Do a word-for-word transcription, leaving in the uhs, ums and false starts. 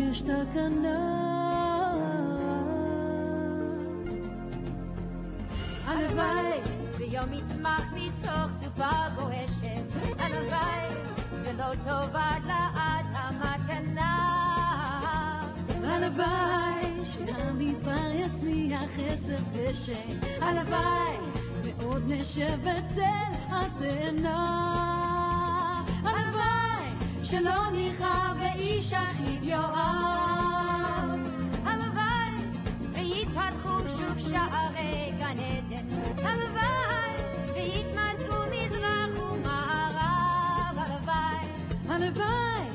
אשתכנה. הלוואי ויום יצמח מתוך סופה גועשת, הלוואי ולא תאבד לעד המתנה. הלוואי שהמדבר יצמיח עשב דשא, הלוואי ועוד נשב בצל התאנה. הלוואי שלא נכאב ואיש אחיו יאהב, הלוואי ויתפתחו שוב שערי גן עדן, הלוואי ויתמזגו מזרח ומערב. הלוואי הלוואי